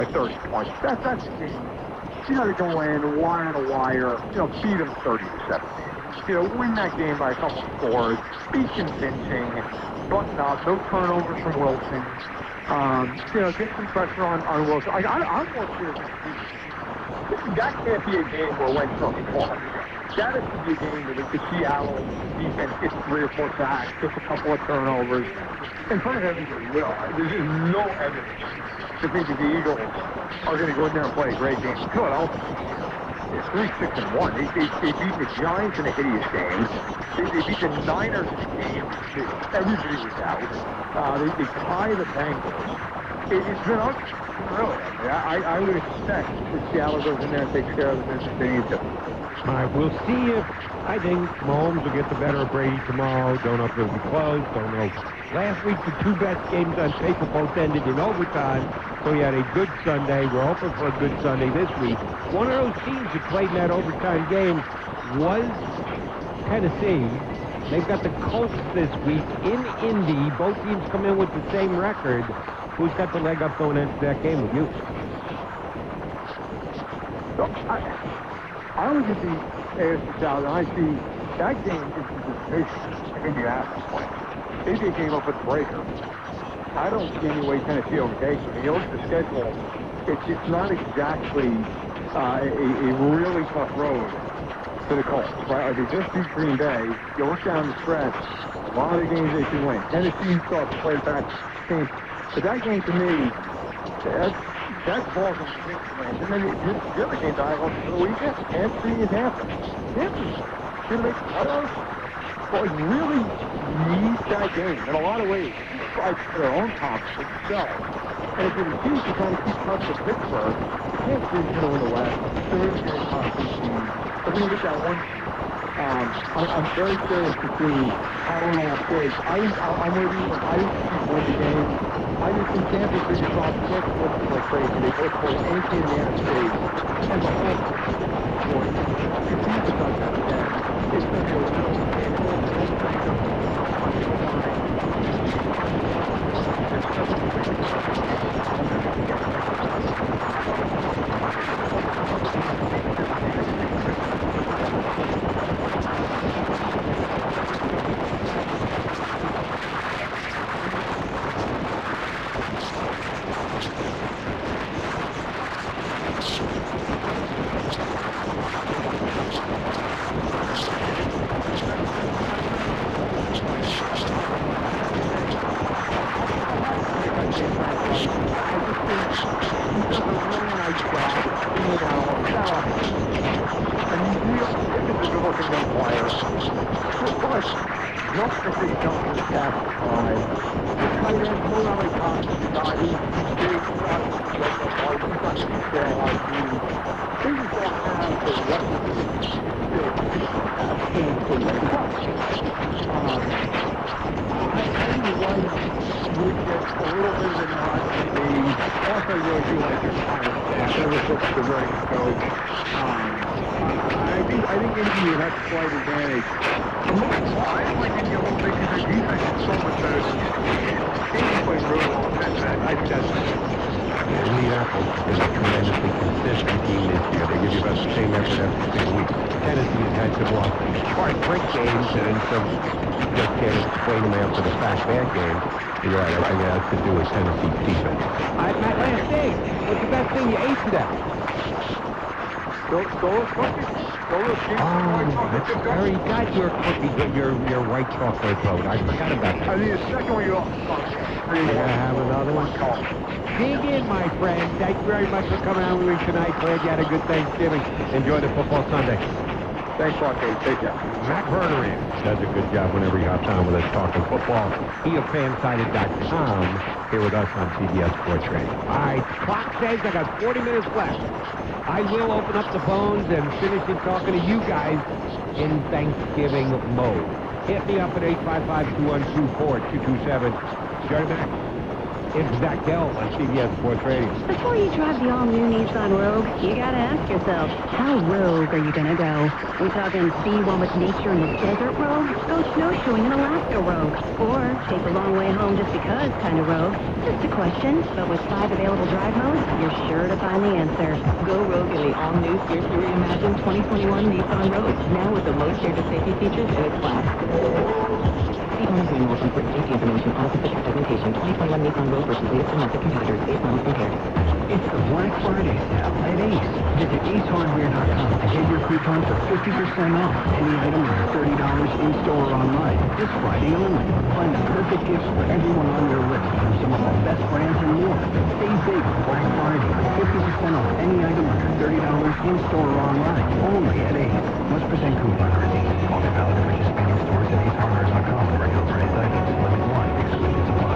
by 30 points. That's the game. You got to go in, wire to wire, beat them 30-17. Win that game by a couple scores, be convincing, button up, no turnovers from Wilson. Get some pressure on Wilson. I'm more serious. That can't be a game where Wentz doesn't call. That is to be a game where the Seattle defense gets 3 or 4 sacks, gets a couple of turnovers. In front of everybody will. There's just no evidence to think that the Eagles are going to go in there and play a great game. Philadelphia is 3-6-1. They beat the Giants in a hideous game. They beat the Niners in a game that everybody was out. They tie the Bengals. It's been ugly, really. I would expect that Seattle goes in there and takes care of the business they need to. All right, we'll see if I think Mahomes will get the better of Brady tomorrow. Don't know if it'll be close. Don't know. Last week, the 2 best games on paper both ended in overtime. So we had a good Sunday. We're hoping for a good Sunday this week. One of those teams that played in that overtime game was Tennessee. They've got the Colts this week in Indy. Both teams come in with the same record. Who's got the leg up going into that game with you? So I look at the AFC South, and I see that game is the division of Indianapolis. Maybe a game up at the breaker. I don't see any way Tennessee overtakes them. You look at the schedule, it's not exactly a really tough road to the Colts, right? They just beat Green Bay. You look down the stretch, a lot of the games they can win. Tennessee still has to play back team. But that game, to me, that falls on the Knicks, man. And then the other game I watched for the weekend, Kansas City and Tampa. Kansas should make playoffs. Well, you really need that game in a lot of ways. Fight for their own conference itself. And if you're the Chiefs, you're trying to keep touch with Pittsburgh, Kansas City's going to win the West. They're going to get a conference team. They're going to get that one. I'm very curious to see how it all plays. I'm with you. I think Chiefs win the game. I just think Tampa City dropped six looking like crazy. They both play anything in the NFC. And the whole point, if you keep the touchdown again, it's going to be a little You got your cookies and your white chocolate coat. I forgot about that. I think the second one you lost. I have another one. Dig in, my friend. Thank you very much for coming out with me tonight. Glad you had a good Thanksgiving. Enjoy the football Sunday. Thanks a lot, Dave. Take care. Matt Verdery does a good job whenever he hops on with us talking football. He of Fansided.com here with us on CBS Sports Radio. All right, clock says I got 40 minutes left. I will open up the phones and finish it talking to you guys in Thanksgiving mode. Hit me up at 855-212-4227. Jerry Mack. It's Zach Gell on CBS Sports Radio. Before you drive the all-new Nissan Rogue, you gotta ask yourself, how rogue are you gonna go? We talking see one with nature in the desert rogue? Go snowshoeing in Alaska rogue? Or take the long way home just because kind of rogue? Just a question, but with 5 available drive modes, you're sure to find the answer. Go rogue in the all-new, fiercely reimagined 2021 Nissan Rogue, now with the most shared safety features in its class. See owner's manual for important safety information, auto protect segmentation, 2021 Nissan Rogue versus latest domestic competitors, base models compared. It's the Black Friday sale at Ace. Visit AceHardware.com to get your coupon for 50% off any item under $30 in-store or online. This Friday only. Find the perfect gifts for everyone on your list from some of the best brands and more. Save big with Black Friday with 50% off any item under $30 in-store or online. Only at Ace. Must present coupon or Ace. Offer valid at participating stores at AceHardware.com and regular price items. Limit 1. Excludes supply.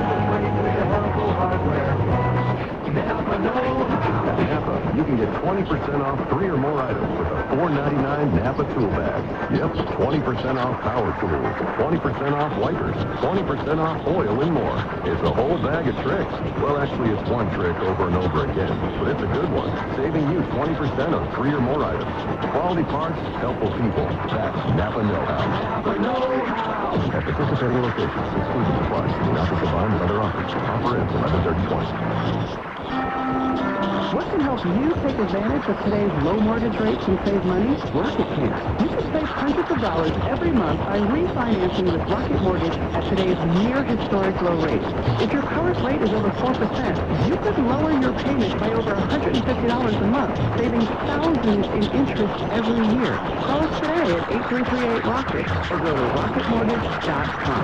Napa, you can get 20% off 3 or more items with a $4.99 Napa tool bag. Yep, 20% off power tools, 20% off wipers, 20% off oil and more. It's a whole bag of tricks. Well, actually, it's one trick over and over again, but it's a good one, saving you 20% on 3 or more items. Quality parts, helpful people. That's Napa know-how. Napa know-how. At participating locations, exclusive supplies, do not be combined with other offers. Offer ends 11/30/20. What can help you take advantage of today's low mortgage rates and save money? Rocket can. You can save hundreds of dollars every month by refinancing with Rocket Mortgage at today's near historic low rates. If your current rate is over 4%, you could lower your payment by over $150 a month, saving thousands in interest every year. Call us today at 8338-ROCKET or go to rocketmortgage.com.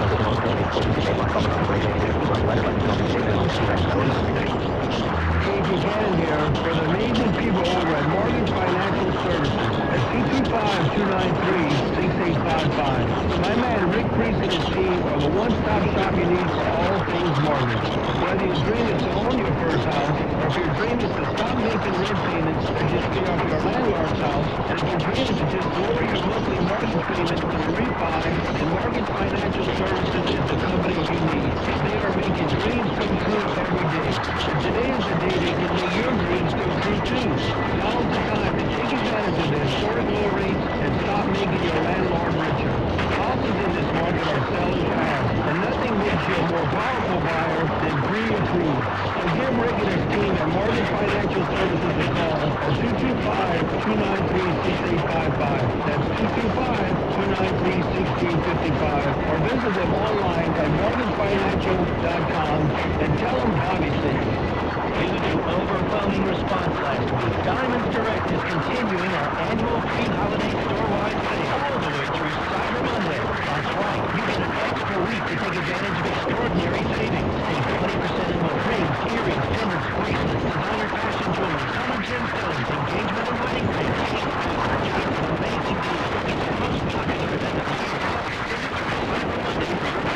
Dave Buchanan here for the amazing people over at Mortgage Financial Services at 225-293-6855. My man Rick Priest and his team are the one-stop shop you need for all things mortgage. Whether your dream is to own your first house, or if your dream is to stop making rent payments and just pay off your landlord's house, and if your dream is to just lower your monthly mortgage payment through a refi, then Mortgage Financial Services is the company you need. They are making dreams come true every day. And today is the day they can make your dreams come true too. Now's the time to take advantage of the historic low rates and stop making your landlord richer. Houses in this market are selling fast, and nothing makes you a more powerful buyer than pre-approved. So give Rick and his team at Mortgage Financial Services a call at 225-293-6855. That's 225-293-1655. Or visit them online at mortgagefinancial.com and tell them Bobby sent you. Due to overwhelming response last week, Diamonds Direct is continuing our annual pre-holiday store-wide sale all the way through Cyber Monday. That's right, you get an extra week to take advantage of extraordinary savings. Save 20% in more rings, earrings, pendants, bracelets, designer fashion jewelry, summer gemstones, engagement and wedding rings. It's an amazing deal. It's the most popular event of the year. Cyber Monday for your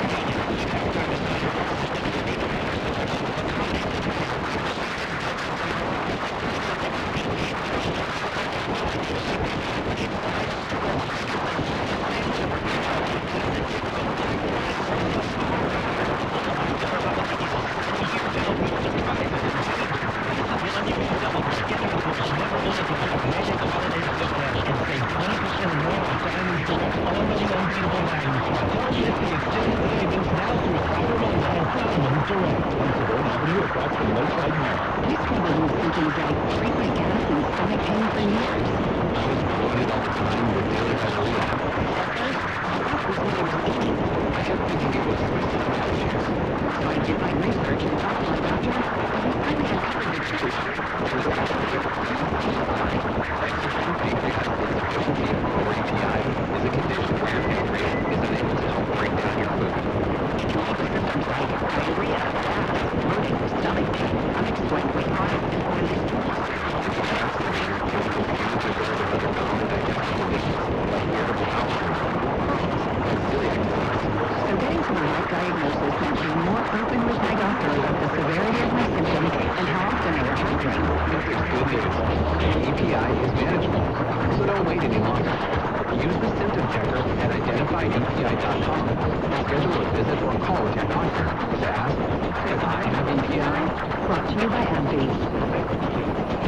EPI is manageable, so don't wait any longer. Use the symptom checker at identifympi.com. Schedule a visit or call with your doctor to ask if I have MPI. Brought to you by AbbVie.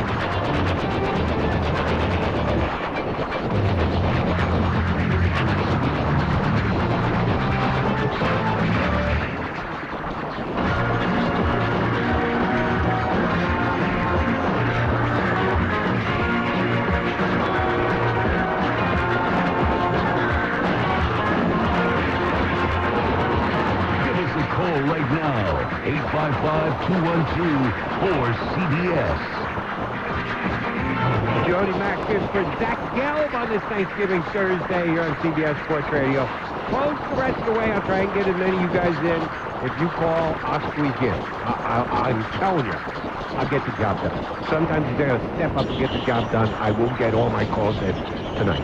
Give us a call right now. 855-212-4CBS. Jody Mack is for Zach Gelb on this Thanksgiving Thursday here on CBS Sports Radio. Close the rest of the way. I'll try and get as many of you guys in. If you call, I'll squeeze in. I'm telling you, I'll get the job done. Sometimes you gotta step up and get the job done. I will get all my calls in tonight.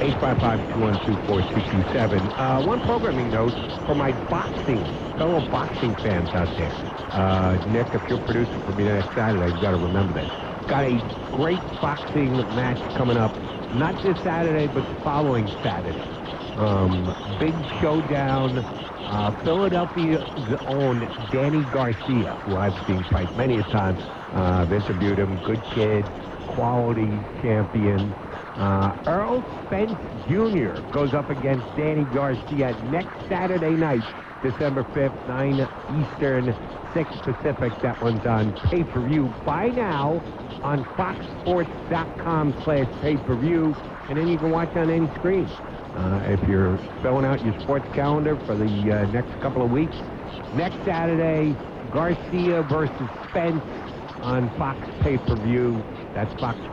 855-212-4227. One programming note for my fellow boxing fans out there. Nick, if you're producing for me next Saturday, you've got to remember that. Got a great boxing match coming up, not this Saturday, but the following Saturday. Big showdown. Philadelphia's own Danny Garcia, who I've seen fight many a time. I've interviewed him. Good kid, quality champion. Earl Spence Jr. goes up against Danny Garcia next Saturday night, December 5th, 9 Eastern, 6 Pacific. That one's on pay-per-view. Buy now on foxsports.com/pay-per-view, and then you can watch on any screen. If you're filling out your sports calendar for the next couple of weeks, next Saturday, Garcia versus Spence on Fox pay-per-view. That's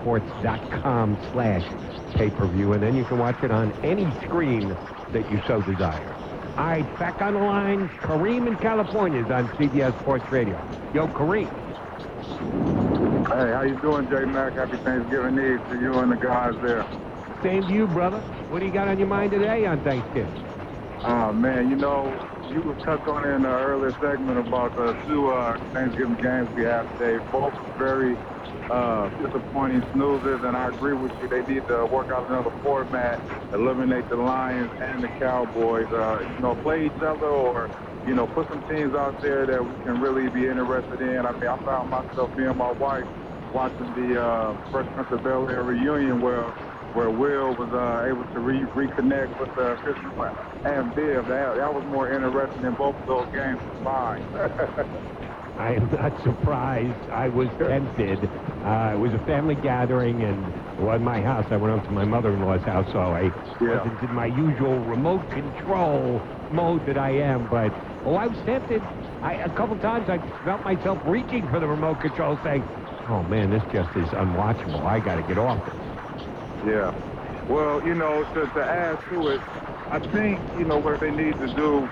foxsports.com/pay-per-view, and then you can watch it on any screen that you so desire. All right, back on the line, Kareem in California is on CBS Sports Radio. Yo, Kareem. Hey, how you doing, J Mac? Happy Thanksgiving Eve to you and the guys there. Same to you, brother. What do you got on your mind today on Thanksgiving? Man, you know, you were touched on in the earlier segment about the two Thanksgiving games we have today. Both very disappointing snoozers, and I agree with you. They need to work out another format, eliminate the Lions and the Cowboys, play each other, or, put some teams out there that we can really be interested in. I mean, I found myself, me and my wife, watching the Fresh Prince of Bel-Air reunion where Will was able to reconnect with Christian and Viv. That was more interesting than both of those games combined. I am not surprised. I was tempted. It was a family gathering, and it wasn't my house. I went up to my mother-in-law's house, so I wasn't in my usual remote control mode that I am. But, I was tempted. A couple times I felt myself reaching for the remote control, saying, oh, man, this just is unwatchable. I got to get off this. Yeah. Well, to add to it, I think, what they need to do